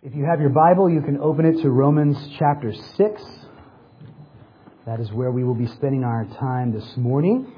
If you have your Bible, you can open it to Romans chapter 6. That is where we will be spending our time this morning.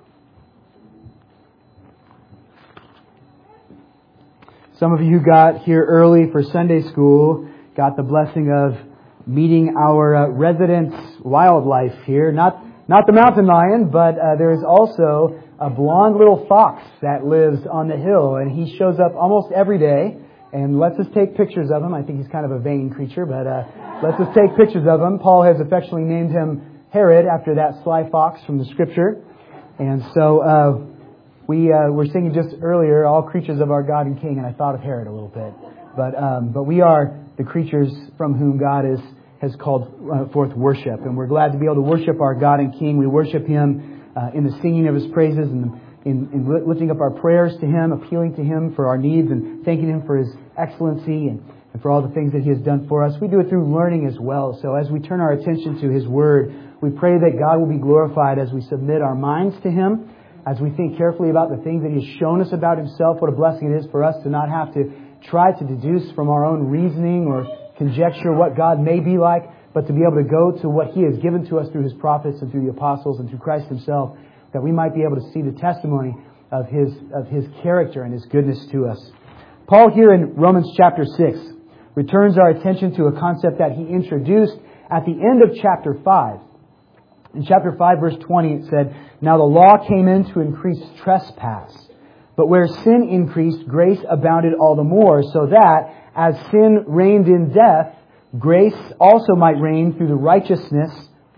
Some of you got here early for Sunday school, got the blessing of meeting our resident wildlife here. Not the mountain lion, but there is also a blonde little fox that lives on the hill, and he shows up almost every day and lets us take pictures of him. I think he's kind of a vain creature, but lets us take pictures of him. Paul has affectionately named him Herod after that sly fox from the Scripture. And so we were singing just earlier, all creatures of our God and King, and I thought of Herod a little bit. But we are the creatures from whom God has called forth worship. And we're glad to be able to worship our God and King. We worship Him in the singing of His praises and in lifting up our prayers to Him, appealing to Him for our needs and thanking Him for His excellency and for all the things that He has done for us. We do it through learning as well. So as we turn our attention to His Word, we pray that God will be glorified as we submit our minds to Him, as we think carefully about the things that He has shown us about Himself. What a blessing it is for us to not have to try to deduce from our own reasoning or conjecture what God may be like, but to be able to go to what He has given to us through His prophets and through the apostles and through Christ Himself, that we might be able to see the testimony of His character and His goodness to us. Paul here in Romans chapter 6 returns our attention to a concept that he introduced at the end of chapter 5. In chapter 5 verse 20 it said, "Now the law came in to increase trespass, but where sin increased, grace abounded all the more, so that as sin reigned in death, grace also might reign through righteousness,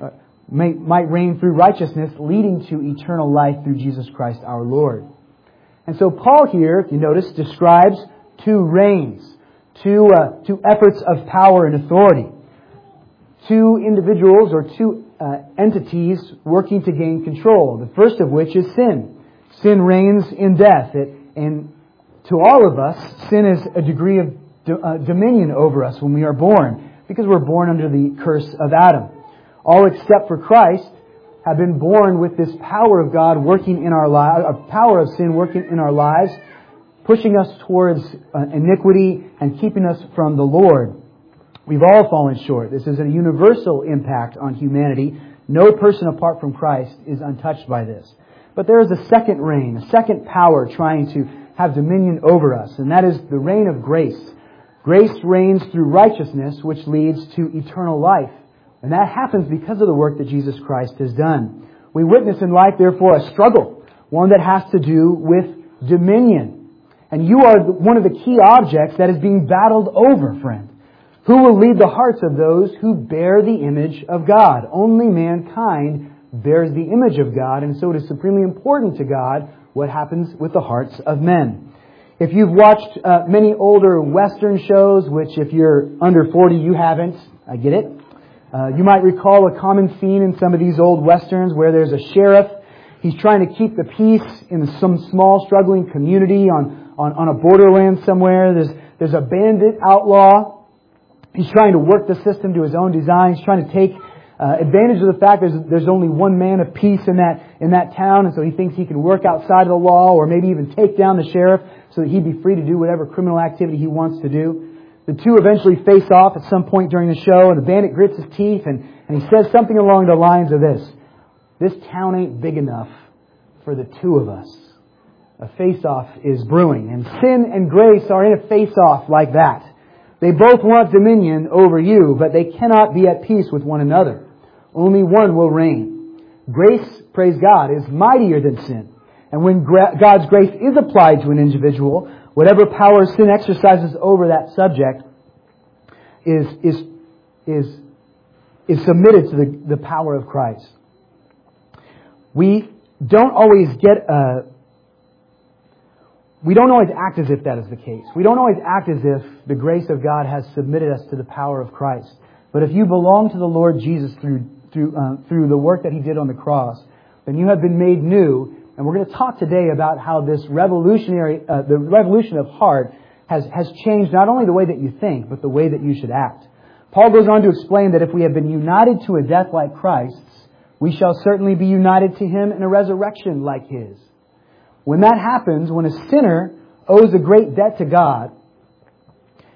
leading to eternal life through Jesus Christ our Lord." And so Paul here, if you notice, describes two reigns, two efforts of power and authority, two individuals or two entities working to gain control. The first of which is sin. Sin reigns in death. And to all of us, sin is a degree of dominion over us when we are born, because we're born under the curse of Adam. All except for Christ have been born with this power of God working in our lives, a power of sin working in our lives, pushing us towards iniquity and keeping us from the Lord. We've all fallen short. This is a universal impact on humanity. No person apart from Christ is untouched by this. But there is a second reign, a second power trying to have dominion over us, and that is the reign of grace. Grace reigns through righteousness, which leads to eternal life. And that happens because of the work that Jesus Christ has done. We witness in life, therefore, a struggle, one that has to do with dominion. And you are one of the key objects that is being battled over, friend. Who will lead the hearts of those who bear the image of God? Only mankind bears the image of God, and so it is supremely important to God what happens with the hearts of men. If you've watched many older Western shows, which if you're under 40 you haven't, I get it. You might recall a common scene in some of these old Westerns where there's a sheriff. He's trying to keep the peace in some small struggling community on a borderland somewhere. There's a bandit outlaw. He's trying to work the system to his own design. He's trying to take advantage of the fact there's only one man of peace in that town, and so he thinks he can work outside of the law or maybe even take down the sheriff so that he'd be free to do whatever criminal activity he wants to do. The two eventually face off at some point during the show, and the bandit grits his teeth and he says something along the lines of this: "This town ain't big enough for the two of us." A face-off is brewing, and sin and grace are in a face-off like that. They both want dominion over you, but they cannot be at peace with one another. Only one will reign. Grace, praise God, is mightier than sin. And when God's grace is applied to an individual, whatever power sin exercises over that subject is submitted to the power of Christ. We don't always act as if that is the case. We don't always act as if the grace of God has submitted us to the power of Christ. But if you belong to the Lord Jesus through the work that He did on the cross, then you have been made new. And we're going to talk today about how this the revolution of heart has changed not only the way that you think, but the way that you should act. Paul goes on to explain that if we have been united to a death like Christ's, we shall certainly be united to Him in a resurrection like His. When that happens, when a sinner owes a great debt to God,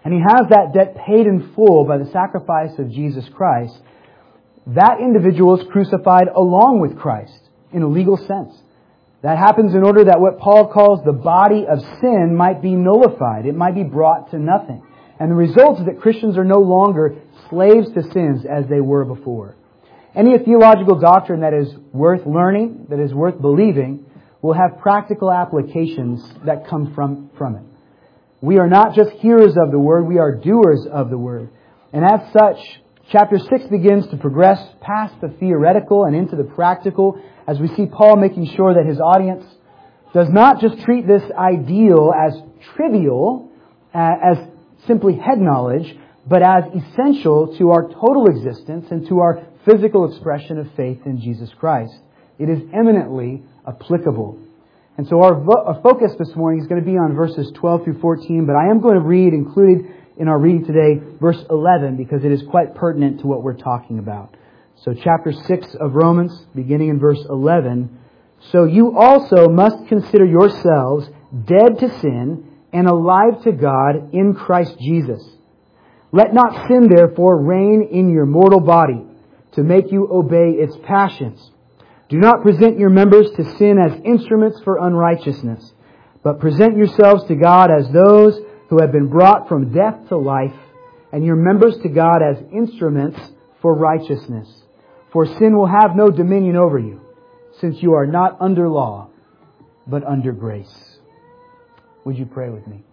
and he has that debt paid in full by the sacrifice of Jesus Christ, that individual is crucified along with Christ in a legal sense. That happens in order that what Paul calls the body of sin might be nullified. It might be brought to nothing. And the result is that Christians are no longer slaves to sins as they were before. Any theological doctrine that is worth learning, that is worth believing, will have practical applications that come from it. We are not just hearers of the Word, we are doers of the Word. And as such, chapter 6 begins to progress past the theoretical and into the practical, as we see Paul making sure that his audience does not just treat this ideal as trivial, as simply head knowledge, but as essential to our total existence and to our physical expression of faith in Jesus Christ. It is eminently applicable. And so our focus this morning is going to be on verses 12 through 14, but I am going to read, included in our reading today, verse 11, because it is quite pertinent to what we're talking about. So chapter 6 of Romans, beginning in verse 11. So you also must consider yourselves dead to sin and alive to God in Christ Jesus. Let not sin, therefore, reign in your mortal body to make you obey its passions. Do not present your members to sin as instruments for unrighteousness, but present yourselves to God as those who have been brought from death to life, and your members to God as instruments for righteousness. For sin will have no dominion over you, since you are not under law, but under grace. Would you pray with me?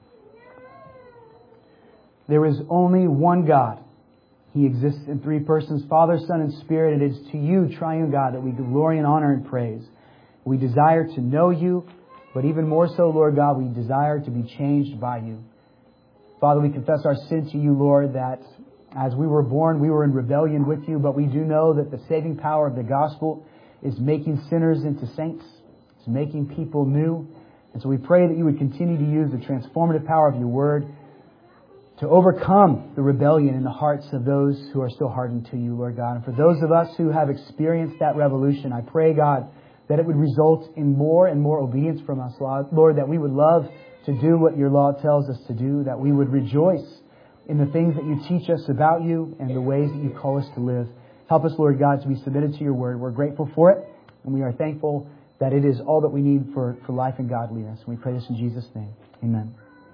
There is only one God. He exists in three persons, Father, Son, and Spirit. It is to you, triune God, that we give glory and honor and praise. We desire to know you, but even more so, Lord God, we desire to be changed by you. Father, we confess our sin to you, Lord, that as we were born, we were in rebellion with you, but we do know that the saving power of the gospel is making sinners into saints. It's making people new. And so we pray that you would continue to use the transformative power of your word to overcome the rebellion in the hearts of those who are still hardened to you, Lord God. And for those of us who have experienced that revolution, I pray, God, that it would result in more and more obedience from us, Lord, that we would love to do what your law tells us to do, that we would rejoice in the things that you teach us about you and the ways that you call us to live. Help us, Lord God, to be submitted to your word. We're grateful for it, and we are thankful that it is all that we need for life and godliness. And we pray this in Jesus' name. Amen.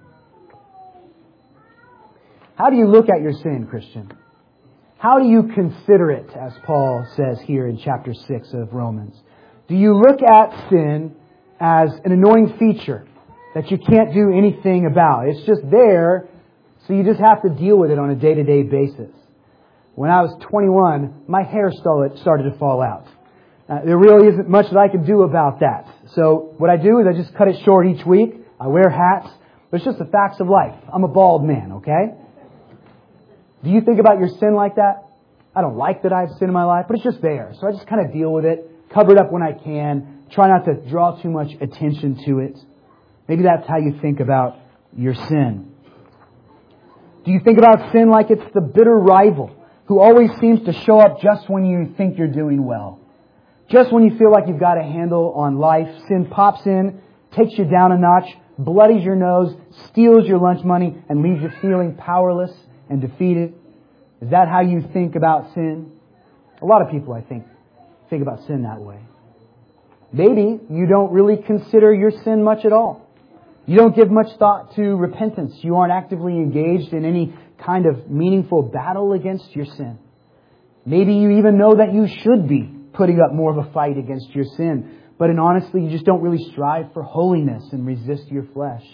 How do you look at your sin, Christian? How do you consider it, as Paul says here in chapter 6 of Romans? Do you look at sin as an annoying feature that you can't do anything about? It's just there, so you just have to deal with it on a day-to-day basis. When I was 21, my hair started to fall out. There really isn't much that I can do about that. So what I do is I just cut it short each week. I wear hats. But it's just the facts of life. I'm a bald man, okay? Do you think about your sin like that? I don't like that I have sin in my life, but it's just there. So I just kind of deal with it, cover it up when I can, try not to draw too much attention to it. Maybe that's how you think about your sin. Do you think about sin like it's the bitter rival who always seems to show up just when you think you're doing well? Just when you feel like you've got a handle on life, sin pops in, takes you down a notch, bloodies your nose, steals your lunch money, and leaves you feeling powerless and defeated. Is that how you think about sin? A lot of people, I think about sin that way. Maybe you don't really consider your sin much at all. You don't give much thought to repentance. You aren't actively engaged in any kind of meaningful battle against your sin. Maybe you even know that you should be putting up more of a fight against your sin. But honestly, you just don't really strive for holiness and resist your flesh.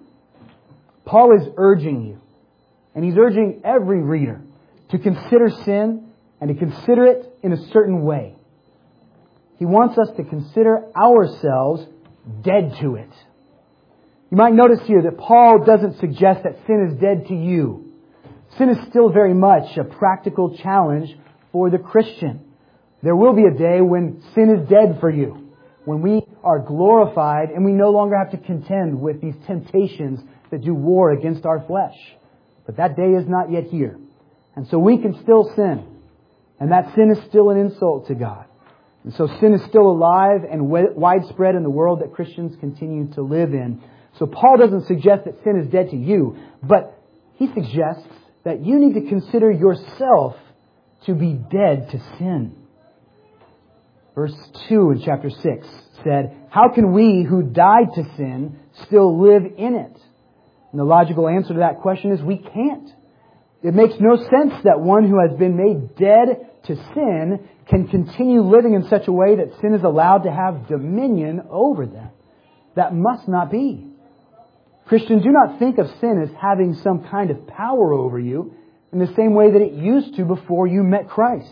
Paul is urging you, and he's urging every reader, to consider sin and to consider it in a certain way. He wants us to consider ourselves dead to it. You might notice here that Paul doesn't suggest that sin is dead to you. Sin is still very much a practical challenge for the Christian. There will be a day when sin is dead for you, when we are glorified and we no longer have to contend with these temptations that do war against our flesh. But that day is not yet here. And so we can still sin. And that sin is still an insult to God. And so sin is still alive and widespread in the world that Christians continue to live in. So Paul doesn't suggest that sin is dead to you, but he suggests that you need to consider yourself to be dead to sin. Verse 2 in chapter 6 said, "How can we who died to sin still live in it?" And the logical answer to that question is we can't. It makes no sense that one who has been made dead to sin can continue living in such a way that sin is allowed to have dominion over them. That must not be. Christians, do not think of sin as having some kind of power over you in the same way that it used to before you met Christ.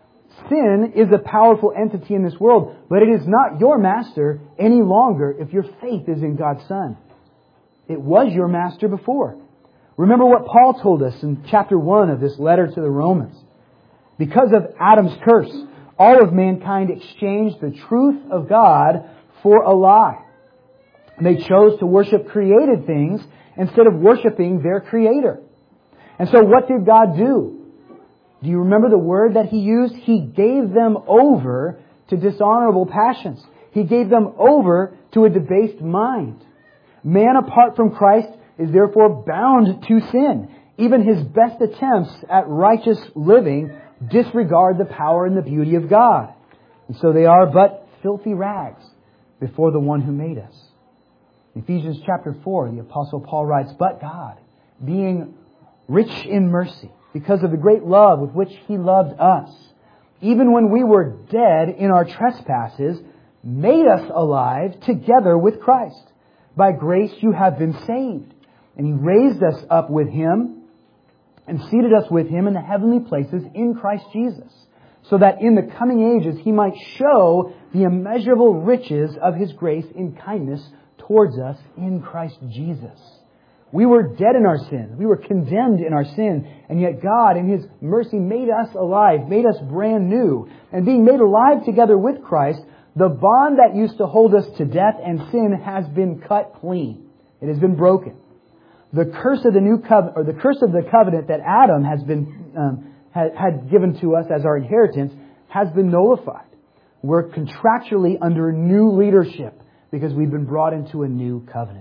Sin is a powerful entity in this world, but it is not your master any longer if your faith is in God's Son. It was your master before. Remember what Paul told us in chapter 1 of this letter to the Romans. Because of Adam's curse, all of mankind exchanged the truth of God for a lie. They chose to worship created things instead of worshiping their Creator. And so what did God do? Do you remember the word that He used? He gave them over to dishonorable passions. He gave them over to a debased mind. Man apart from Christ is therefore bound to sin. Even his best attempts at righteous living disregard the power and the beauty of God. And so they are but filthy rags before the one who made us. In Ephesians chapter 4, the Apostle Paul writes, "But God, being rich in mercy, because of the great love with which He loved us, even when we were dead in our trespasses, made us alive together with Christ. By grace you have been saved. And He raised us up with Him and seated us with Him in the heavenly places in Christ Jesus, so that in the coming ages He might show the immeasurable riches of His grace in kindness towards us in Christ Jesus." We were dead in our sin. We were condemned in our sin. And yet God, in His mercy, made us alive, made us brand new. And being made alive together with Christ, the bond that used to hold us to death and sin has been cut clean. It has been broken. The curse of the new covenant, or the curse of the covenant that Adam has been had given to us as our inheritance, has been nullified. We're contractually under new leadership because we've been brought into a new covenant.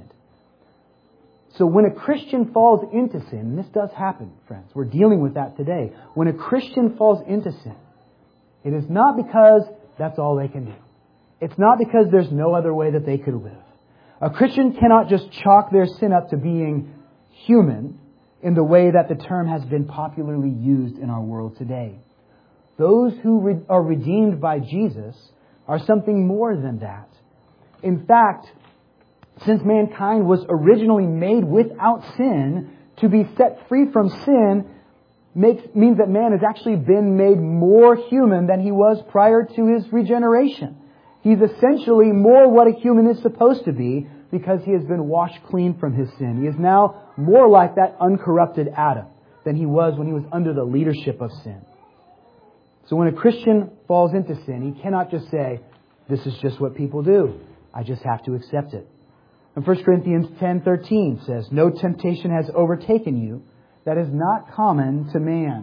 So when a Christian falls into sin, and this does happen, friends, we're dealing with that today. When a Christian falls into sin, it is not because that's all they can do. It's not because there's no other way that they could live. A Christian cannot just chalk their sin up to being human in the way that the term has been popularly used in our world today. Those who are redeemed by Jesus are something more than that. In fact, since mankind was originally made without sin, to be set free from sin means that man has actually been made more human than he was prior to his regeneration. He's essentially more what a human is supposed to be because he has been washed clean from his sin. He is now more like that uncorrupted Adam than he was when he was under the leadership of sin. So when a Christian falls into sin, he cannot just say, "This is just what people do. I just have to accept it." And 1 Corinthians 10:13 says, "No temptation has overtaken you that is not common to man.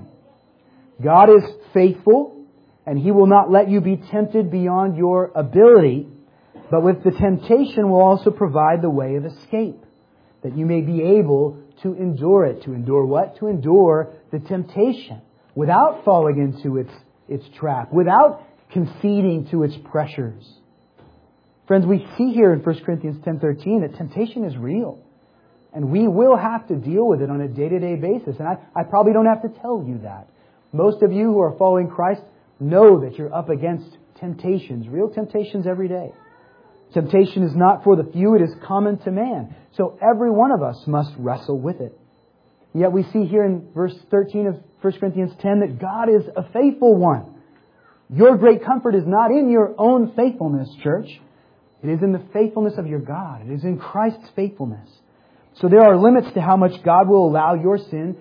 God is faithful, and He will not let you be tempted beyond your ability, but with the temptation will also provide the way of escape, that you may be able to endure it." To endure what? To endure the temptation without falling into its trap, without conceding to its pressures. Friends, we see here in 1 Corinthians 10:13 that temptation is real. And we will have to deal with it on a day-to-day basis. And I probably don't have to tell you that. Most of you who are following Christ know that you're up against temptations, real temptations every day. Temptation is not for the few, it is common to man. So every one of us must wrestle with it. Yet we see here in verse 13 of 1 Corinthians 10 that God is a faithful one. Your great comfort is not in your own faithfulness, church. It is in the faithfulness of your God. It is in Christ's faithfulness. So there are limits to how much God will allow your sin,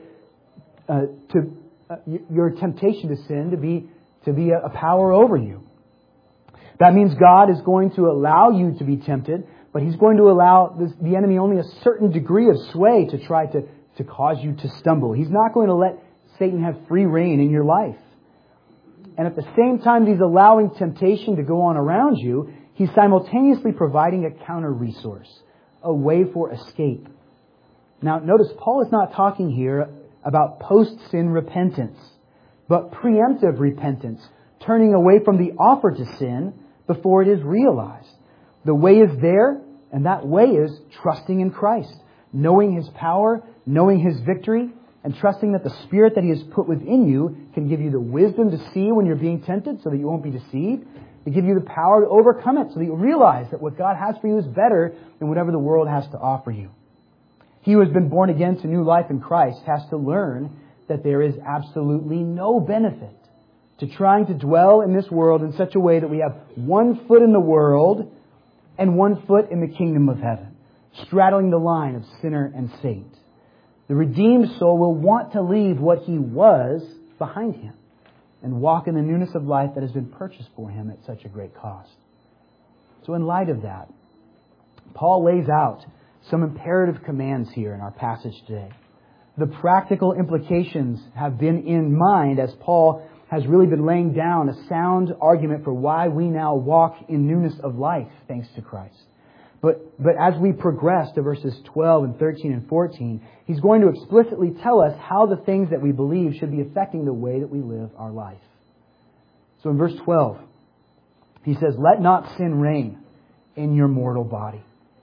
your temptation to sin to be a power over you. That means God is going to allow you to be tempted, but He's going to allow the enemy only a certain degree of sway to try to cause you to stumble. He's not going to let Satan have free reign in your life. And at the same time He's allowing temptation to go on around you, He's simultaneously providing a counter resource, a way for escape. Now, notice Paul is not talking here about post-sin repentance, but preemptive repentance, turning away from the offer to sin before it is realized. The way is there, and that way is trusting in Christ, knowing His power, knowing His victory, and trusting that the Spirit that He has put within you can give you the wisdom to see when you're being tempted so that you won't be deceived, to give you the power to overcome it so that you realize that what God has for you is better than whatever the world has to offer you. He who has been born again to new life in Christ has to learn that there is absolutely no benefit to trying to dwell in this world in such a way that we have one foot in the world and one foot in the kingdom of heaven, straddling the line of sinner and saint. The redeemed soul will want to leave what he was behind him and walk in the newness of life that has been purchased for him at such a great cost. So in light of that, Paul lays out some imperative commands here in our passage today. The practical implications have been in mind as Paul has really been laying down a sound argument for why we now walk in newness of life thanks to Christ. But as we progress to verses 12 and 13 and 14, he's going to explicitly tell us how the things that we believe should be affecting the way that we live our life. So in verse 12, he says, "Let not sin reign in your mortal body."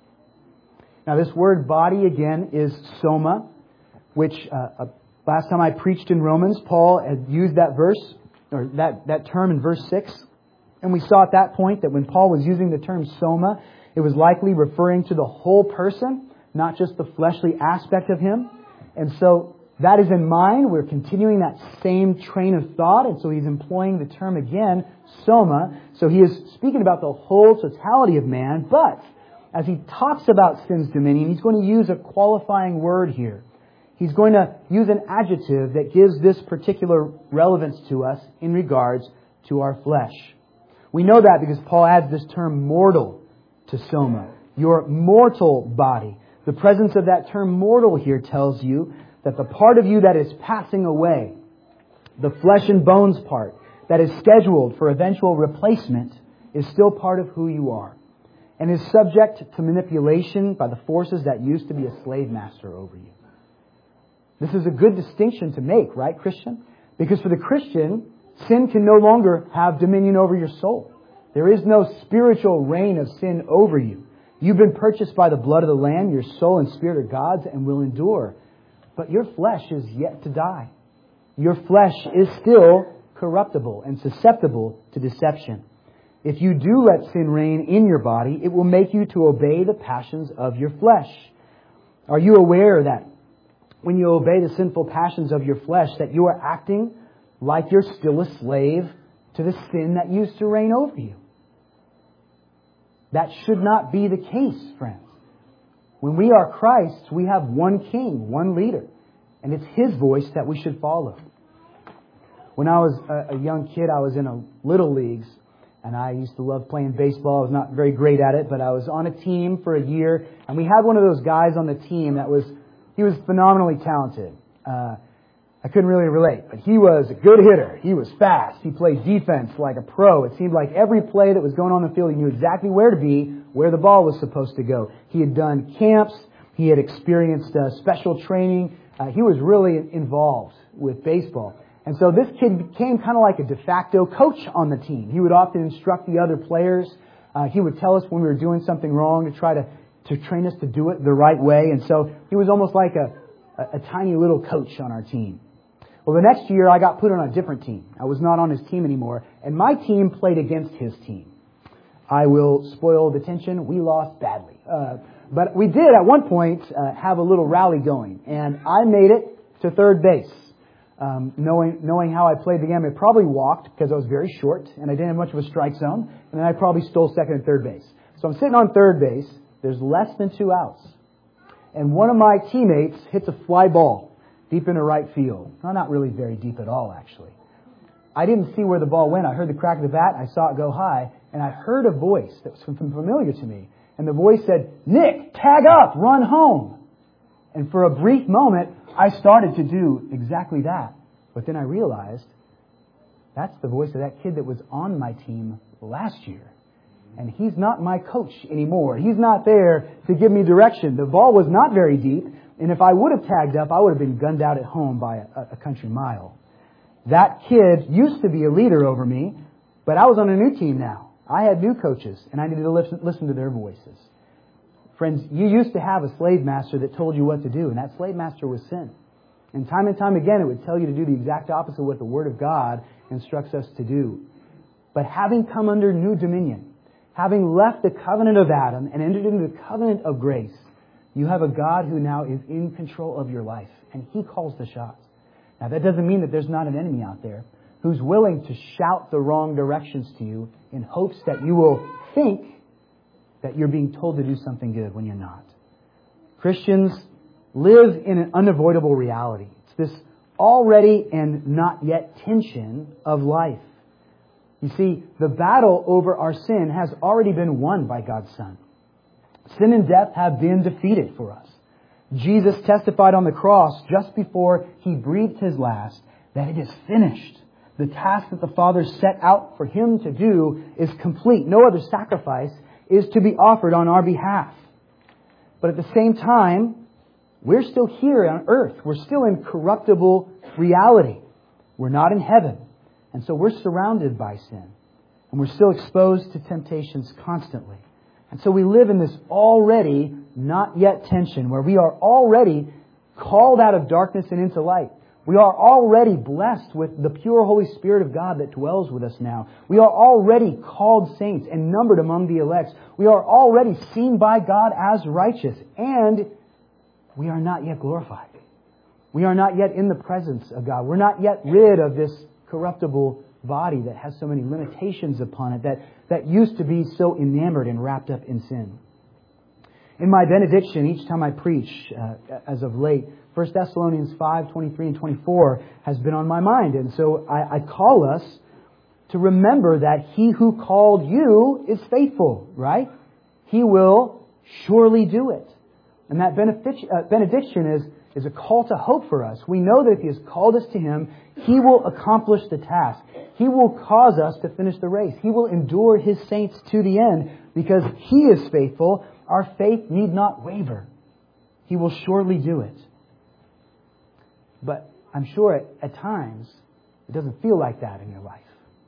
Now this word body again is soma, which last time I preached in Romans, Paul had used that verse, or that term in verse 6. And we saw at that point that when Paul was using the term soma, it was likely referring to the whole person, not just the fleshly aspect of him. And so that is in mind. We're continuing that same train of thought. And so he's employing the term again, soma. So he is speaking about the whole totality of man. But as he talks about sin's dominion, he's going to use a qualifying word here. He's going to use an adjective that gives this particular relevance to us in regards to our flesh. We know that because Paul adds this term mortal to soma, your mortal body. The presence of that term mortal here tells you that the part of you that is passing away, the flesh and bones part that is scheduled for eventual replacement, is still part of who you are and is subject to manipulation by the forces that used to be a slave master over you. This is a good distinction to make, right, Christian? Because for the Christian, sin can no longer have dominion over your soul. There is no spiritual reign of sin over you. You've been purchased by the blood of the Lamb. Your soul and spirit are God's and will endure. But your flesh is yet to die. Your flesh is still corruptible and susceptible to deception. If you do let sin reign in your body, it will make you to obey the passions of your flesh. Are you aware that when you obey the sinful passions of your flesh, that you are acting like you're still a slave to the sin that used to reign over you? That should not be the case, friends. When we are Christ's, we have one king, one leader, and it's His voice that we should follow. When I was a young kid, I was in a little leagues, and I used to love playing baseball. I was not very great at it, but I was on a team for a year, and we had one of those guys on the team he was phenomenally talented. I couldn't really relate, but he was a good hitter. He was fast. He played defense like a pro. It seemed like every play that was going on the field, he knew exactly where to be, where the ball was supposed to go. He had done camps. He had experienced special training. He was really involved with baseball. And so this kid became kind of like a de facto coach on the team. He would often instruct the other players. He would tell us when we were doing something wrong to try to train us to do it the right way. And so he was almost like a tiny little coach on our team. Well, the next year I got put on a different team. I was not on his team anymore, and my team played against his team. I will spoil the tension. We lost badly. But we did at one point have a little rally going, and I made it to third base. Knowing how I played the game, I probably walked because I was very short and I didn't have much of a strike zone, and then I probably stole second and third base. So I'm sitting on third base. There's less than 2 outs. And one of my teammates hits a fly ball deep into right field. Well, not really very deep at all, actually. I didn't see where the ball went. I heard the crack of the bat. I saw it go high. And I heard a voice that was familiar to me. And the voice said, "Nick, tag up, run home." And for a brief moment, I started to do exactly that. But then I realized that's the voice of that kid that was on my team last year. And he's not my coach anymore. He's not there to give me direction. The ball was not very deep. And if I would have tagged up, I would have been gunned out at home by a country mile. That kid used to be a leader over me, but I was on a new team now. I had new coaches, and I needed to listen to their voices. Friends, you used to have a slave master that told you what to do, and that slave master was sin. And time again, it would tell you to do the exact opposite of what the Word of God instructs us to do. But having come under new dominion, having left the covenant of Adam and entered into the covenant of grace, you have a God who now is in control of your life, and He calls the shots. Now, that doesn't mean that there's not an enemy out there who's willing to shout the wrong directions to you in hopes that you will think that you're being told to do something good when you're not. Christians live in an unavoidable reality. It's this already and not yet tension of life. You see, the battle over our sin has already been won by God's Son. Sin and death have been defeated for us. Jesus testified on the cross just before He breathed His last that it is finished. The task that the Father set out for Him to do is complete. No other sacrifice is to be offered on our behalf. But at the same time, we're still here on earth. We're still in corruptible reality. We're not in heaven. And so we're surrounded by sin. And we're still exposed to temptations constantly. And so we live in this already not yet tension where we are already called out of darkness and into light. We are already blessed with the pure Holy Spirit of God that dwells with us now. We are already called saints and numbered among the elect. We are already seen by God as righteous. And we are not yet glorified. We are not yet in the presence of God. We're not yet rid of this corruptible body that has so many limitations upon it that used to be so enamored and wrapped up in sin. In my benediction, each time I preach, as of late, 1 Thessalonians 5, 23 and 24 has been on my mind. And so I call us to remember that He who called you is faithful, right? He will surely do it. And that benediction is a call to hope for us. We know that if He has called us to Him, He will accomplish the task. He will cause us to finish the race. He will endure His saints to the end because He is faithful. Our faith need not waver. He will surely do it. But I'm sure at times it doesn't feel like that in your life.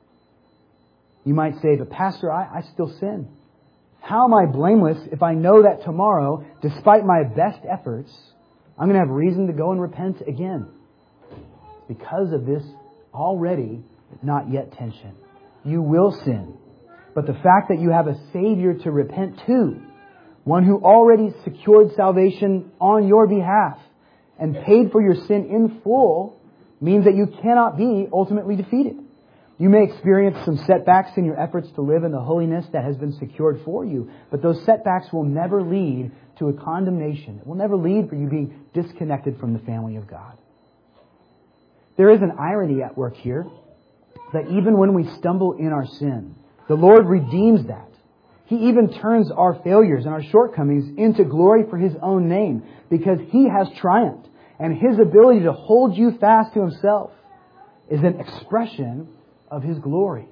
You might say, but Pastor, I still sin. How am I blameless if I know that tomorrow, despite my best efforts, I'm going to have reason to go and repent again? Because of this already not yet tension. You will sin. But the fact that you have a Savior to repent to, one who already secured salvation on your behalf and paid for your sin in full, means that you cannot be ultimately defeated. You may experience some setbacks in your efforts to live in the holiness that has been secured for you, but those setbacks will never lead to a condemnation. It will never lead for you being disconnected from the family of God. There is an irony at work here, that even when we stumble in our sin, the Lord redeems that. He even turns our failures and our shortcomings into glory for His own name, because He has triumphed, and His ability to hold you fast to Himself is an expression of His glory.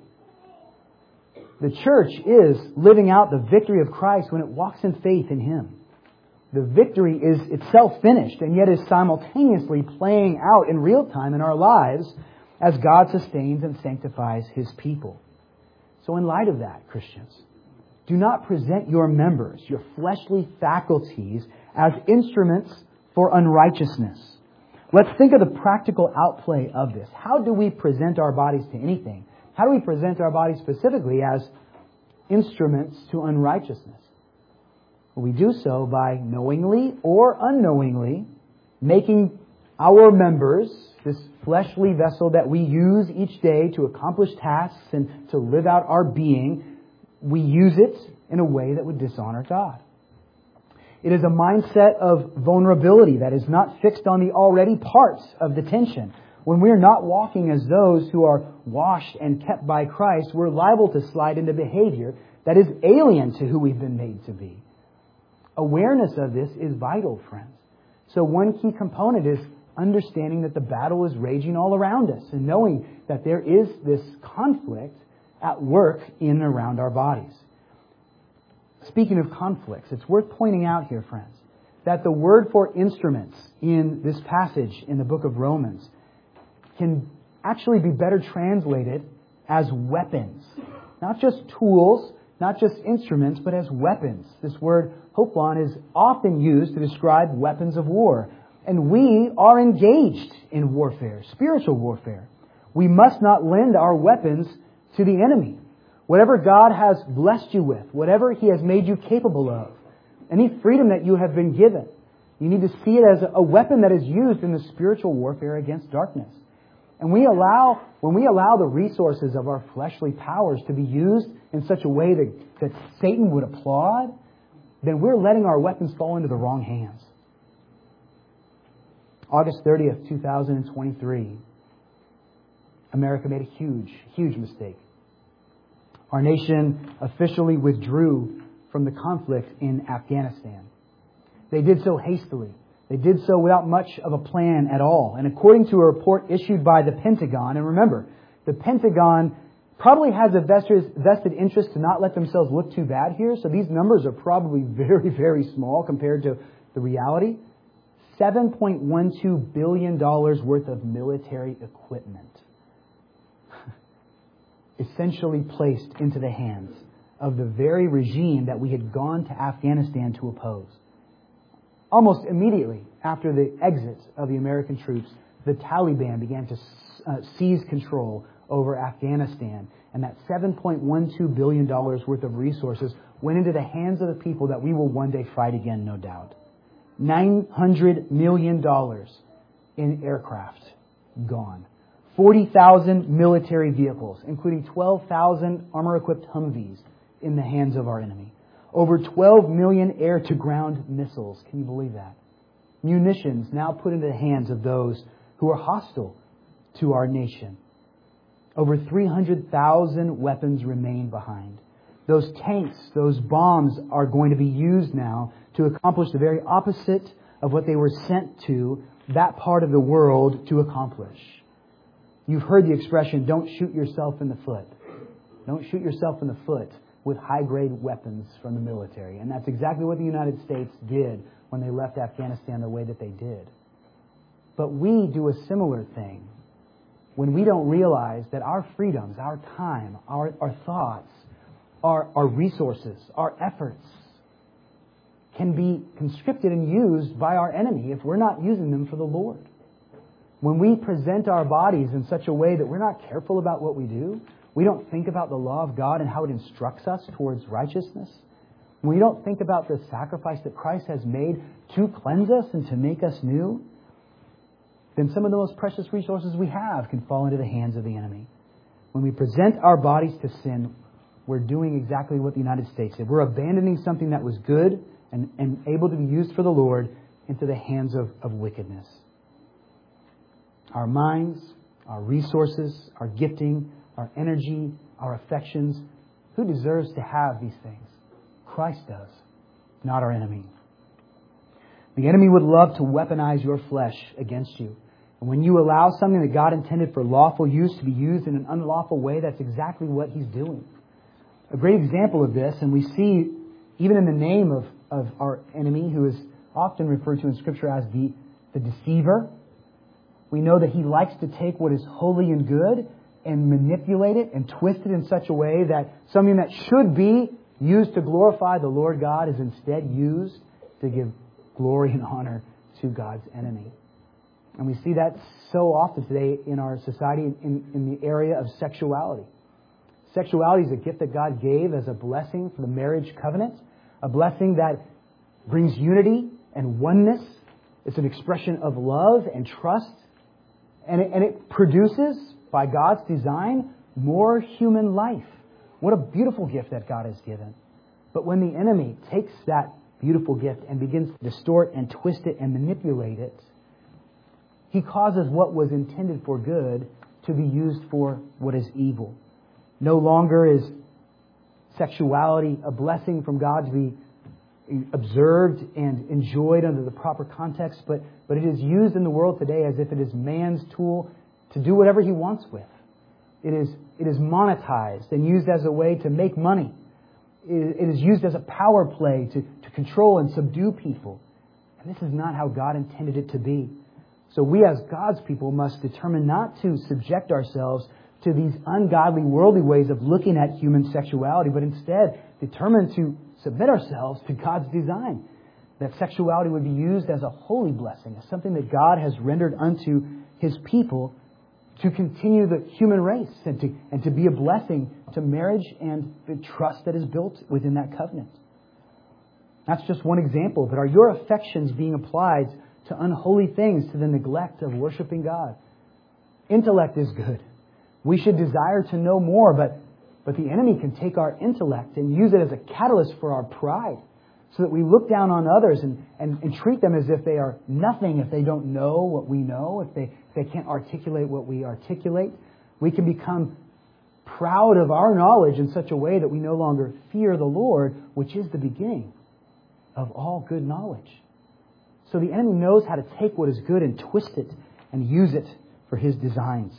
The church is living out the victory of Christ when it walks in faith in Him. The victory is itself finished and yet is simultaneously playing out in real time in our lives as God sustains and sanctifies His people. So in light of that, Christians, do not present your members, your fleshly faculties, as instruments for unrighteousness. Let's think of the practical outplay of this. How do we present our bodies to anything? How do we present our bodies specifically as instruments to unrighteousness? Well, we do so by knowingly or unknowingly making our members, this fleshly vessel that we use each day to accomplish tasks and to live out our being, we use it in a way that would dishonor God. It is a mindset of vulnerability that is not fixed on the already parts of the tension. When we're not walking as those who are washed and kept by Christ, we're liable to slide into behavior that is alien to who we've been made to be. Awareness of this is vital, friends. So one key component is understanding that the battle is raging all around us and knowing that there is this conflict at work in and around our bodies. Speaking of conflicts, it's worth pointing out here, friends, that the word for instruments in this passage in the book of Romans can actually be better translated as weapons. Not just tools, not just instruments, but as weapons. This word hopon is often used to describe weapons of war. And we are engaged in warfare, spiritual warfare. We must not lend our weapons to the enemy. Whatever God has blessed you with, whatever He has made you capable of, any freedom that you have been given, you need to see it as a weapon that is used in the spiritual warfare against darkness. And when we allow the resources of our fleshly powers to be used in such a way that Satan would applaud, then we're letting our weapons fall into the wrong hands. August 30th, 2023, America made a huge, huge mistake. Our nation officially withdrew from the conflict in Afghanistan. They did so hastily. They did so without much of a plan at all. And according to a report issued by the Pentagon, and remember, the Pentagon probably has a vested interest to not let themselves look too bad here, so these numbers are probably very, very small compared to the reality. $7.12 billion worth of military equipment essentially placed into the hands of the very regime that we had gone to Afghanistan to oppose. Almost immediately after the exit of the American troops, the Taliban began to seize control over Afghanistan. And that $7.12 billion worth of resources went into the hands of the people that we will one day fight again, no doubt. $900 million in aircraft gone. 40,000 military vehicles, including 12,000 armor-equipped Humvees, in the hands of our enemy. Over 12 million air-to-ground missiles. Can you believe that? Munitions now put into the hands of those who are hostile to our nation. Over 300,000 weapons remain behind. Those tanks, those bombs are going to be used now to accomplish the very opposite of what they were sent to that part of the world to accomplish. You've heard the expression, don't shoot yourself in the foot. Don't shoot yourself in the foot with high-grade weapons from the military. And that's exactly what the United States did when they left Afghanistan the way that they did. But we do a similar thing when we don't realize that our freedoms, our time, our thoughts, our resources, our efforts can be conscripted and used by our enemy if we're not using them for the Lord. When we present our bodies in such a way that we're not careful about what we do, we don't think about the law of God and how it instructs us towards righteousness, when we don't think about the sacrifice that Christ has made to cleanse us and to make us new, then some of the most precious resources we have can fall into the hands of the enemy. When we present our bodies to sin, we're doing exactly what the United States did. We're abandoning something that was good and able to be used for the Lord into the hands of wickedness. Our minds, our resources, our gifting, our energy, our affections. Who deserves to have these things? Christ does, not our enemy. The enemy would love to weaponize your flesh against you. And when you allow something that God intended for lawful use to be used in an unlawful way, that's exactly what he's doing. A great example of this, and we see even in the name of our enemy, who is often referred to in Scripture as the deceiver, we know that he likes to take what is holy and good and manipulate it and twist it in such a way that something that should be used to glorify the Lord God is instead used to give glory and honor to God's enemy. And we see that so often today in our society in the area of sexuality. Sexuality is a gift that God gave as a blessing for the marriage covenant, a blessing that brings unity and oneness. It's an expression of love and trust. And it produces, by God's design, more human life. What a beautiful gift that God has given. But when the enemy takes that beautiful gift and begins to distort and twist it and manipulate it, he causes what was intended for good to be used for what is evil. No longer is sexuality a blessing from God to be observed and enjoyed under the proper context, but it is used in the world today as if it is man's tool to do whatever he wants with. It is monetized and used as a way to make money. It is used as a power play to control and subdue people. And this is not how God intended it to be. So we as God's people must determine not to subject ourselves to these ungodly, worldly ways of looking at human sexuality, but instead determine to submit ourselves to God's design. That sexuality would be used as a holy blessing, as something that God has rendered unto His people to continue the human race and to be a blessing to marriage and the trust that is built within that covenant. That's just one example, but are your affections being applied to unholy things, to the neglect of worshiping God? Intellect is good. We should desire to know more, but the enemy can take our intellect and use it as a catalyst for our pride, so that we look down on others and treat them as if they are nothing, if they don't know what we know, if they can't articulate what we articulate. We can become proud of our knowledge in such a way that we no longer fear the Lord, which is the beginning of all good knowledge. So the enemy knows how to take what is good and twist it and use it for his designs.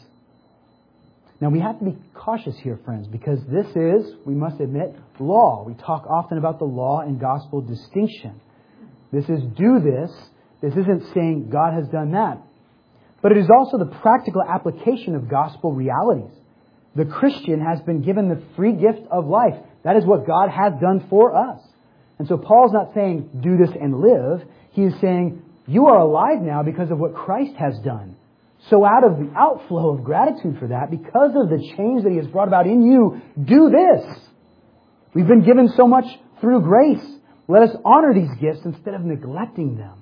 Now we have to be cautious here, friends, because this is, we must admit, law. We talk often about the law and gospel distinction. This is do this. This isn't saying God has done that. But it is also the practical application of gospel realities. The Christian has been given the free gift of life. That is what God has done for us. And so Paul's not saying do this and live. He is saying you are alive now because of what Christ has done. So out of the outflow of gratitude for that, because of the change that He has brought about in you, do this. We've been given so much through grace. Let us honor these gifts instead of neglecting them.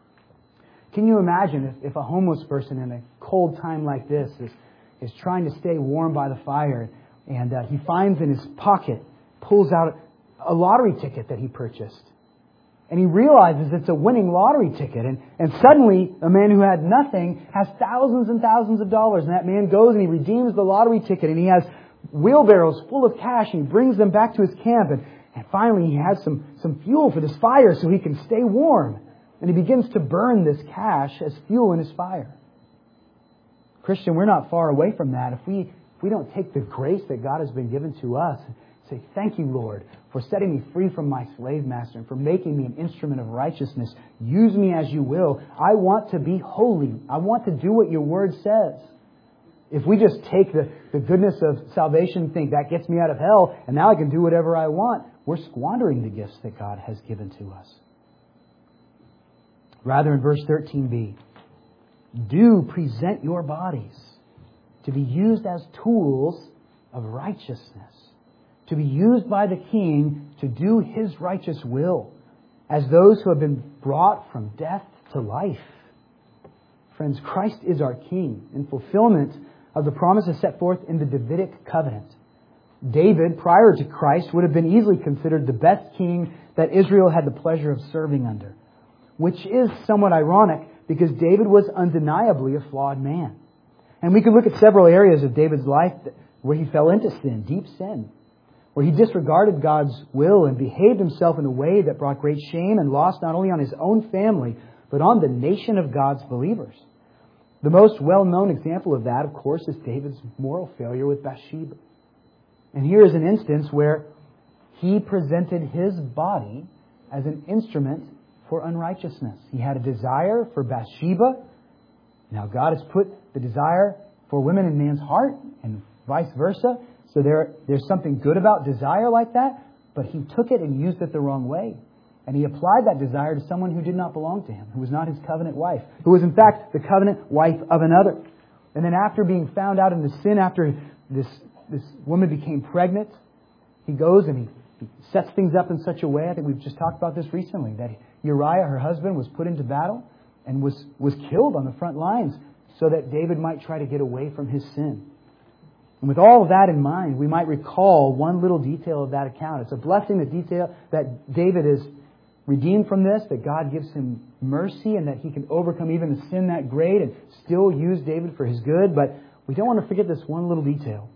Can you imagine if a homeless person in a cold time like this is trying to stay warm by the fire, and he finds in his pocket, pulls out a lottery ticket that he purchased. And he realizes it's a winning lottery ticket. And suddenly, a man who had nothing has thousands and thousands of dollars. And that man goes and he redeems the lottery ticket. And he has wheelbarrows full of cash. And he brings them back to his camp. And finally, he has some fuel for this fire so he can stay warm. And he begins to burn this cash as fuel in his fire. Christian, we're not far away from that. If we don't take the grace that God has been given to us, say, thank you, Lord, for setting me free from my slave master and for making me an instrument of righteousness. Use me as you will. I want to be holy. I want to do what your word says. If we just take the goodness of salvation and think that gets me out of hell and now I can do whatever I want, we're squandering the gifts that God has given to us. Rather, in verse 13b, do present your bodies to be used as tools of righteousness, to be used by the King to do His righteous will, as those who have been brought from death to life. Friends, Christ is our King in fulfillment of the promises set forth in the Davidic covenant. David, prior to Christ, would have been easily considered the best king that Israel had the pleasure of serving under, which is somewhat ironic because David was undeniably a flawed man. And we can look at several areas of David's life where he fell into sin, deep sin, where he disregarded God's will and behaved himself in a way that brought great shame and loss not only on his own family, but on the nation of God's believers. The most well-known example of that, of course, is David's moral failure with Bathsheba. And here is an instance where he presented his body as an instrument for unrighteousness. He had a desire for Bathsheba. Now God has put the desire for women in man's heart and vice versa. So there's something good about desire like that, but he took it and used it the wrong way. And he applied that desire to someone who did not belong to him, who was not his covenant wife, who was in fact the covenant wife of another. And then after being found out in the sin, after this woman became pregnant, he goes and he sets things up in such a way, I think we've just talked about this recently, that Uriah, her husband, was put into battle and was killed on the front lines so that David might try to get away from his sin. And with all of that in mind, we might recall one little detail of that account. It's a blessing, the detail that David is redeemed from this, that God gives him mercy and that he can overcome even a sin that great and still use David for his good. But we don't want to forget this one little detail.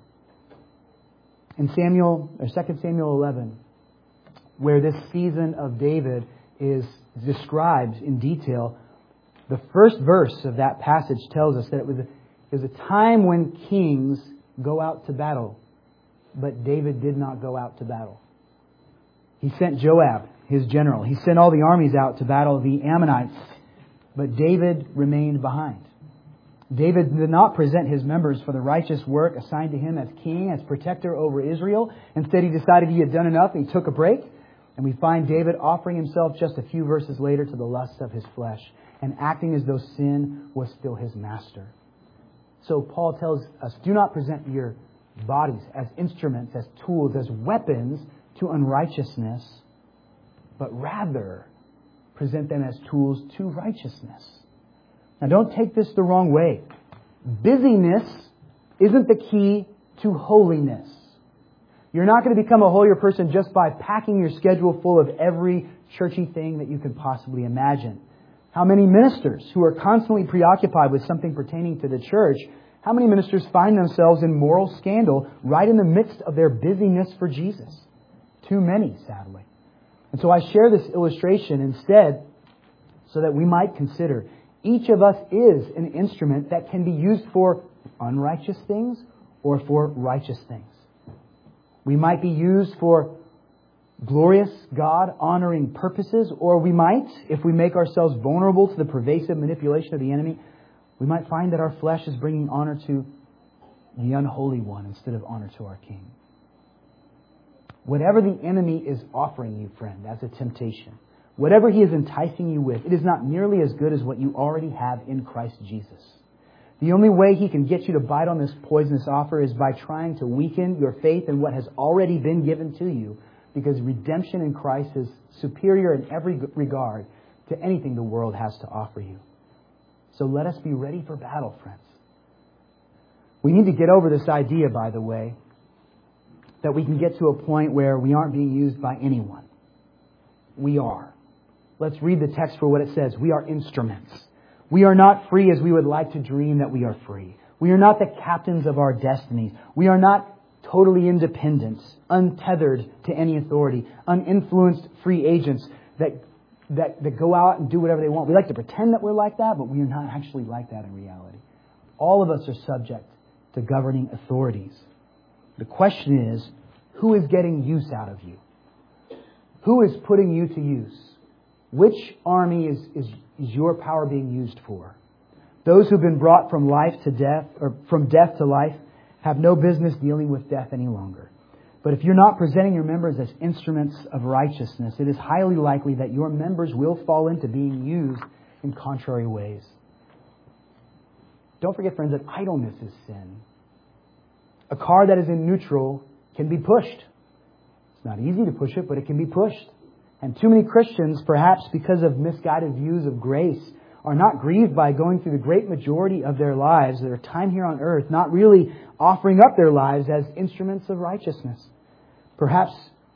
In 2 Samuel 11, where this season of David is described in detail, the first verse of that passage tells us that it was a time when kings go out to battle, but David did not go out to battle. He sent Joab his general. He sent all the armies out to battle the Ammonites, but David remained behind. David did not present his members for the righteous work assigned to him as king, as protector over Israel. Instead, he decided he had done enough and he took a break. And we find David offering himself just a few verses later to the lusts of his flesh and acting as though sin was still his master. So Paul tells us, do not present your bodies as instruments, as tools, as weapons to unrighteousness, but rather present them as tools to righteousness. Now don't take this the wrong way. Busyness isn't the key to holiness. You're not going to become a holier person just by packing your schedule full of every churchy thing that you can possibly imagine. How many ministers who are constantly preoccupied with something pertaining to the church, how many ministers find themselves in moral scandal right in the midst of their busyness for Jesus? Too many, sadly. And so I share this illustration instead so that we might consider each of us is an instrument that can be used for unrighteous things or for righteous things. We might be used for glorious, God-honoring purposes, or we might, if we make ourselves vulnerable to the pervasive manipulation of the enemy, we might find that our flesh is bringing honor to the unholy one instead of honor to our King. Whatever the enemy is offering you, friend, as a temptation, whatever he is enticing you with, it is not nearly as good as what you already have in Christ Jesus. The only way he can get you to bite on this poisonous offer is by trying to weaken your faith in what has already been given to you, because redemption in Christ is superior in every regard to anything the world has to offer you. So let us be ready for battle, friends. We need to get over this idea, by the way, that we can get to a point where we aren't being used by anyone. We are. Let's read the text for what it says. We are instruments. We are not free as we would like to dream that we are free. We are not the captains of our destinies. We are not totally independent, untethered to any authority, uninfluenced free agents that go out and do whatever they want. We like to pretend that we're like that, but we are not actually like that in reality. All of us are subject to governing authorities. The question is, who is getting use out of you? Who is putting you to use? Which army is your power being used for? Those who've been brought from life to death, or from death to life, have no business dealing with death any longer. But if you're not presenting your members as instruments of righteousness, it is highly likely that your members will fall into being used in contrary ways. Don't forget, friends, that idleness is sin. A car that is in neutral can be pushed. It's not easy to push it, but it can be pushed. And too many Christians, perhaps because of misguided views of grace, are not grieved by going through the great majority of their lives, their time here on earth, not really offering up their lives as instruments of righteousness. Perhaps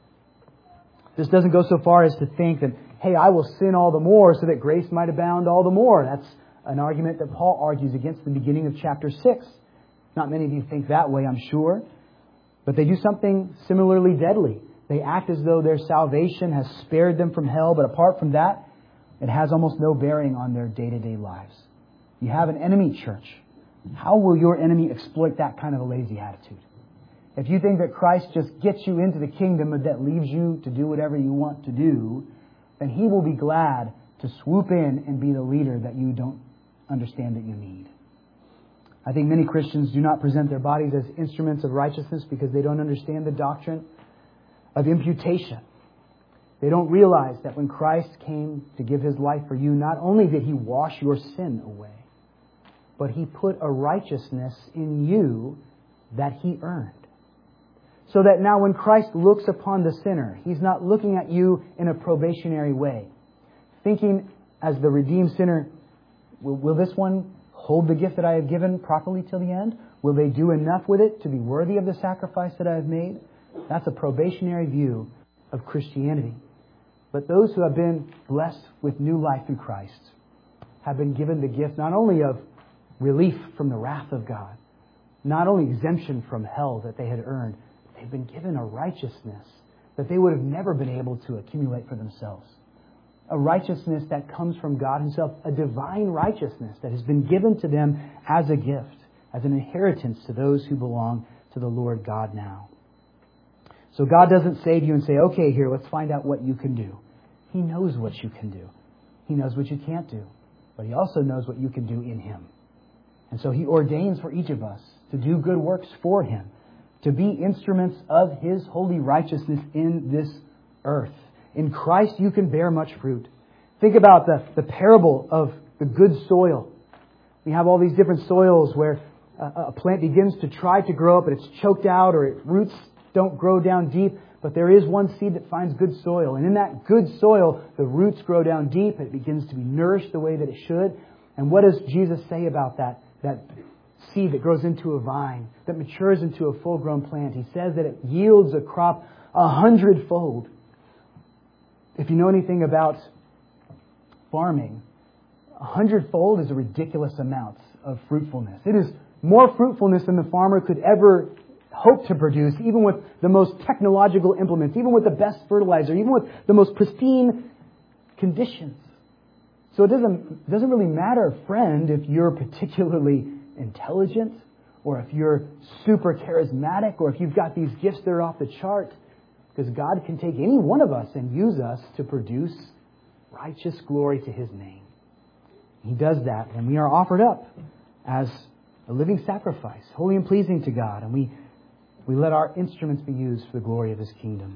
this doesn't go so far as to think that, hey, I will sin all the more so that grace might abound all the more. That's an argument that Paul argues against in the beginning of chapter 6. Not many of you think that way, I'm sure. But they do something similarly deadly. They act as though their salvation has spared them from hell, but apart from that, it has almost no bearing on their day-to-day lives. You have an enemy church. How will your enemy exploit that kind of a lazy attitude? If you think that Christ just gets you into the kingdom but that leaves you to do whatever you want to do, then he will be glad to swoop in and be the leader that you don't understand that you need. I think many Christians do not present their bodies as instruments of righteousness because they don't understand the doctrine of imputation. They don't realize that when Christ came to give his life for you, not only did he wash your sin away, but he put a righteousness in you that he earned. So that now when Christ looks upon the sinner, he's not looking at you in a probationary way, thinking as the redeemed sinner, will this one hold the gift that I have given properly till the end? Will they do enough with it to be worthy of the sacrifice that I have made? That's a probationary view of Christianity. But those who have been blessed with new life in Christ have been given the gift not only of relief from the wrath of God, not only exemption from hell that they had earned, they've been given a righteousness that they would have never been able to accumulate for themselves. A righteousness that comes from God himself, a divine righteousness that has been given to them as a gift, as an inheritance to those who belong to the Lord God now. So God doesn't save you and say, okay, here, let's find out what you can do. He knows what you can do. He knows what you can't do. But He also knows what you can do in Him. And so He ordains for each of us to do good works for Him, to be instruments of His holy righteousness in this earth. In Christ you can bear much fruit. Think about the parable of the good soil. We have all these different soils where a plant begins to try to grow up, but it's choked out, or its roots don't grow down deep. But there is one seed that finds good soil. And in that good soil, the roots grow down deep. It begins to be nourished the way that it should. And what does Jesus say about that seed that grows into a vine, that matures into a full-grown plant? He says that it yields a crop 100-fold. If you know anything about farming, 100-fold is a ridiculous amount of fruitfulness. It is more fruitfulness than the farmer could ever hope to produce, even with the most technological implements, even with the best fertilizer, even with the most pristine conditions. So it doesn't really matter, friend, if you're particularly intelligent, or if you're super charismatic, or if you've got these gifts that are off the chart, because God can take any one of us and use us to produce righteous glory to His name. He does that when we are offered up as a living sacrifice, holy and pleasing to God, and we let our instruments be used for the glory of His kingdom.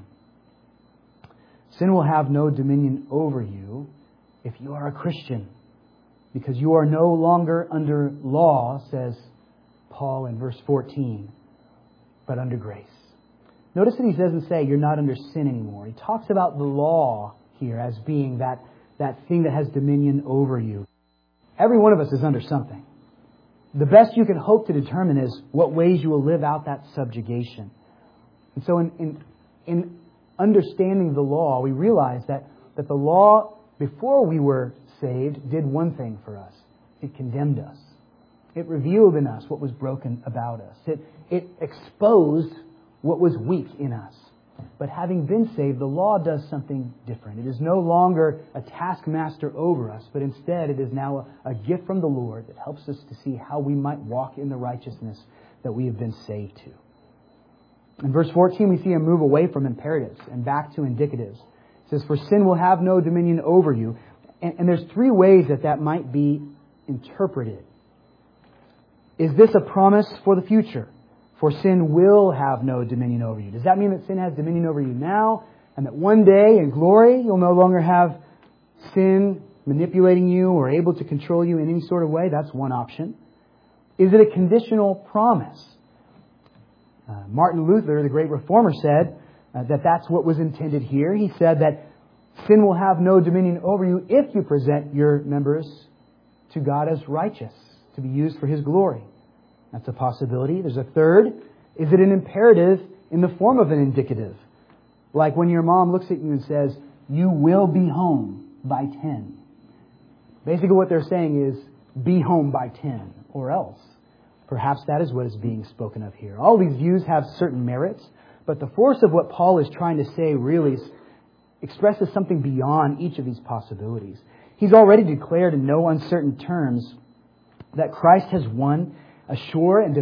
Sin will have no dominion over you if you are a Christian, because you are no longer under law, says Paul in verse 14, but under grace. Notice that he doesn't say you're not under sin anymore. He talks about the law here as being that thing that has dominion over you. Every one of us is under something. The best you can hope to determine is what ways you will live out that subjugation. And so in understanding the law, we realize that the law, before we were saved, did one thing for us. It condemned us. It revealed in us what was broken about us. It exposed what was weak in us. But having been saved, the law does something different. It is no longer a taskmaster over us, but instead it is now a gift from the Lord that helps us to see how we might walk in the righteousness that we have been saved to. In verse 14, we see a move away from imperatives and back to indicatives. It says, "For sin will have no dominion over you." And there's three ways that might be interpreted. Is this a promise for the future? For sin will have no dominion over you. Does that mean that sin has dominion over you now, and that one day in glory you'll no longer have sin manipulating you or able to control you in any sort of way? That's one option. Is it a conditional promise? Martin Luther, the great reformer, said that that's what was intended here. He said that sin will have no dominion over you if you present your members to God as righteous, to be used for His glory. That's a possibility. There's a third. Is it an imperative in the form of an indicative? Like when your mom looks at you and says, "You will be home by 10. Basically what they're saying is, be home by 10 or else. Perhaps that is what is being spoken of here. All these views have certain merits, but the force of what Paul is trying to say really expresses something beyond each of these possibilities. He's already declared in no uncertain terms that Christ has won a sure and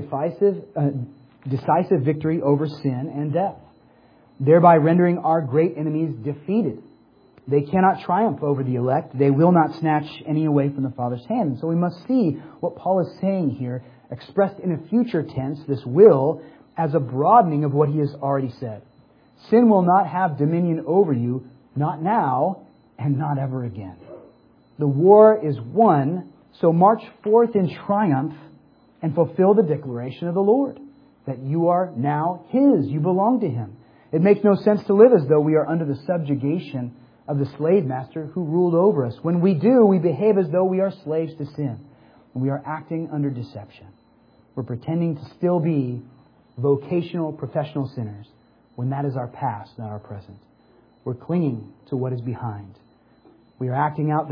decisive victory over sin and death, thereby rendering our great enemies defeated. They cannot triumph over the elect. They will not snatch any away from the Father's hand. And so we must see what Paul is saying here, expressed in a future tense, this will, as a broadening of what he has already said. Sin will not have dominion over you, not now and not ever again. The war is won, so march forth in triumph and fulfill the declaration of the Lord, that you are now His, you belong to Him. It makes no sense to live as though we are under the subjugation of the slave master who ruled over us. When we do, we behave as though we are slaves to sin, and we are acting under deception. We're pretending to still be vocational, professional sinners, when that is our past, not our present. We're clinging to what is behind. We are acting out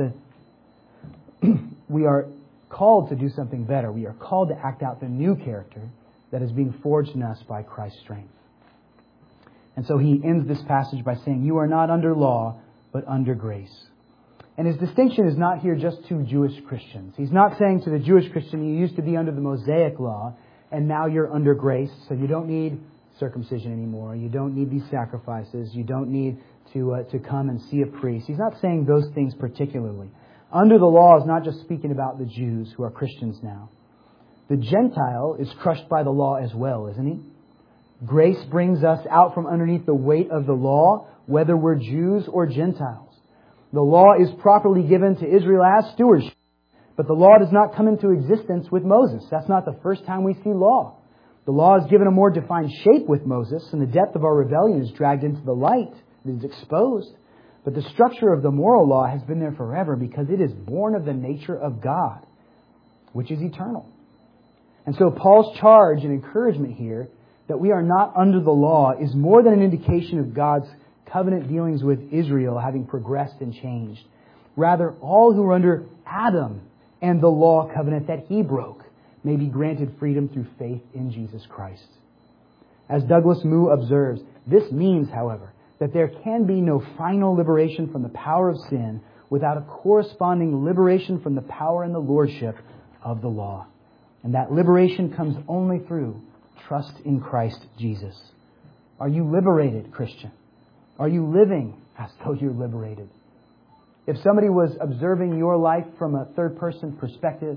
we are called to do something better. We are called to act out the new character that is being forged in us by Christ's strength. And so he ends this passage by saying, you are not under law, but under grace. And his distinction is not here just to Jewish Christians. He's not saying to the Jewish Christian, you used to be under the Mosaic law, and now you're under grace, so you don't need circumcision anymore. You don't need these sacrifices. You don't need to come and see a priest. He's not saying those things particularly. Under the law is not just speaking about the Jews who are Christians now. The Gentile is crushed by the law as well, isn't he? Grace brings us out from underneath the weight of the law, whether we're Jews or Gentiles. The law is properly given to Israel as stewardship, but the law does not come into existence with Moses. That's not the first time we see law. The law is given a more defined shape with Moses, and the depth of our rebellion is dragged into the light. It is exposed. But the structure of the moral law has been there forever because it is born of the nature of God, which is eternal. And so Paul's charge and encouragement here that we are not under the law is more than an indication of God's covenant dealings with Israel having progressed and changed. Rather, all who are under Adam and the law covenant that he broke may be granted freedom through faith in Jesus Christ. As Douglas Moo observes, this means, however, that there can be no final liberation from the power of sin without a corresponding liberation from the power and the lordship of the law. And that liberation comes only through trust in Christ Jesus. Are you liberated, Christian? Are you living as though you're liberated? If somebody was observing your life from a third-person perspective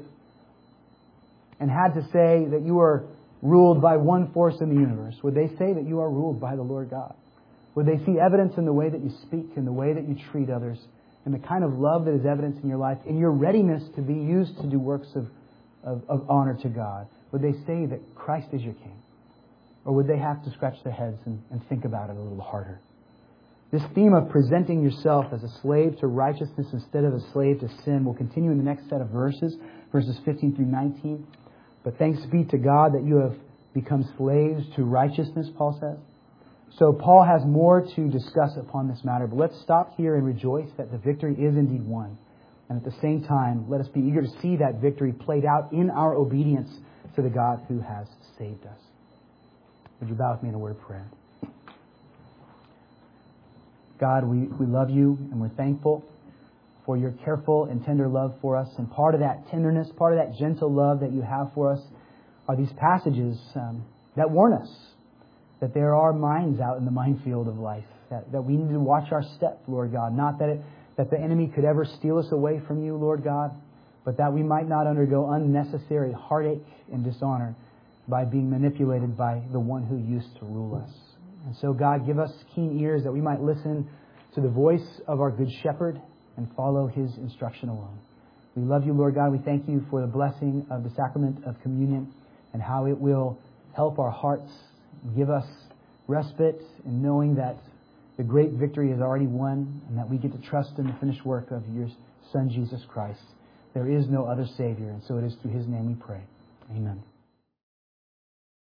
and had to say that you are ruled by one force in the universe, would they say that you are ruled by the Lord God? Would they see evidence in the way that you speak, in the way that you treat others, in the kind of love that is evidence in your life, in your readiness to be used to do works of honor to God? Would they say that Christ is your King? Or would they have to scratch their heads and think about it a little harder? This theme of presenting yourself as a slave to righteousness instead of a slave to sin will continue in the next set of verses 15 through 19. But thanks be to God that you have become slaves to righteousness, Paul says. So Paul has more to discuss upon this matter, but let's stop here and rejoice that the victory is indeed won. And at the same time, let us be eager to see that victory played out in our obedience to the God who has saved us. Would you bow with me in a word of prayer? God, we love you and we're thankful for your careful and tender love for us. And part of that tenderness, part of that gentle love that you have for us are these passages that warn us that there are mines out in the minefield of life, that we need to watch our step, Lord God. Not that the enemy could ever steal us away from you, Lord God, but that we might not undergo unnecessary heartache and dishonor by being manipulated by the one who used to rule us. And so, God, give us keen ears that we might listen to the voice of our Good Shepherd and follow His instruction alone. We love you, Lord God. We thank you for the blessing of the sacrament of communion and how it will help our hearts, give us respite in knowing that the great victory is already won and that we get to trust in the finished work of your Son, Jesus Christ. There is no other Savior, and so it is through His name we pray. Amen.